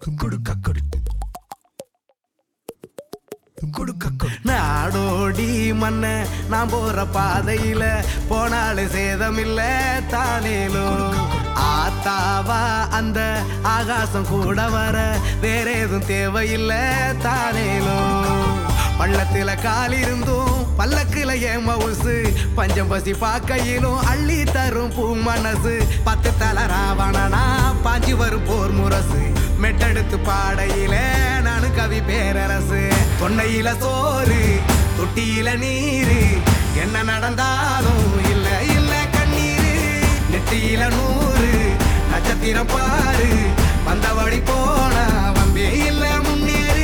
நாடோடி மண்ண நான் போற பாதையில போனாலும் சேதமில்ல தானேலும் ஆத்தாவா அந்த ஆகாசம் கூட வர வேற எதுவும் தேவையில்லை தானேலும் பள்ளத்துல கால் இருந்தும் பல்லக்குல ஏன் மவுசு பஞ்சம் பசி பாக்கையிலும் அள்ளி தரும் பூ மனசு 10 தல ராவணனா பாஞ்சி வரும் போர் முரசு மெட்டெடுத்து பாடையில நானு கவி பேரரசு தொண்டையில சோறு தொட்டியில நீரு என்ன நடந்தாலும் இல்ல இல்ல கண்ணீரு நெட்டியில 100 நட்சத்திரம் பாரு வந்த வழி போனா வம்பே இல்ல முன்னேறு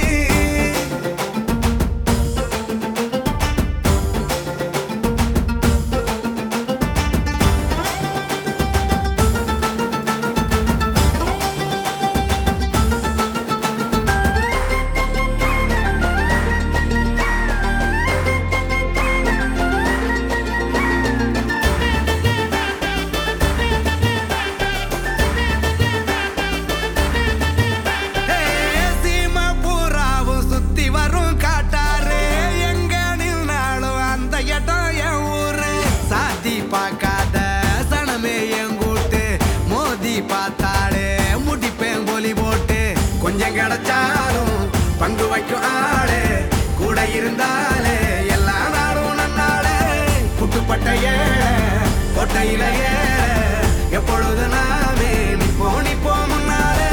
பார்க்காத சனமே எங்கூட்டு மோதி பார்த்தாலே முடிப்பேன் கோலி போட்டு கொஞ்சம் கிடைச்சாலும் பங்கு வைக்கும் ஆளே கூட இருந்தாலே எல்லா நாளும் நன்னாளே புட்டுப்பட்ட ஏழை கொட்டையில ஏழை எப்பொழுது நாமே நிப்போம் முன்னாலே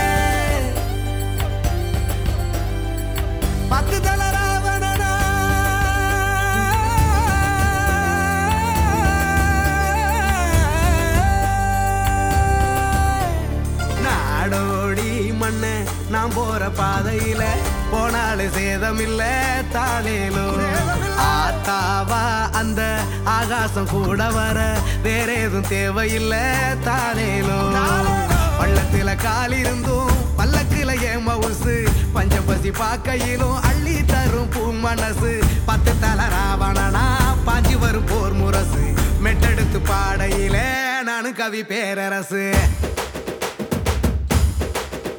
10 தல ராவணனா நாடோடி மண்ண நான் போற பாதையில போனாலும் சேதமில்ல தானேலும் ஆத்தாவா அந்த ஆகாசம் கூட வர வேற எதுவும் தேவையில்லை தானேலும் பள்ளத்துல கால் இருந்தும் பல்லக்குல ஏன் மவுசு பஞ்சம் பசி பாக்கையிலும் அள்ளி தரும் பூ மனசு 10 தல ராவணனா பாஞ்சி வரும் போர் முரசு மெட்டெடுத்து பாடையில நானு கவி பேரரசு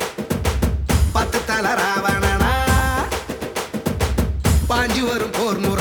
10 தல ராவணனா பாஞ்சி வரும் போர் முரசு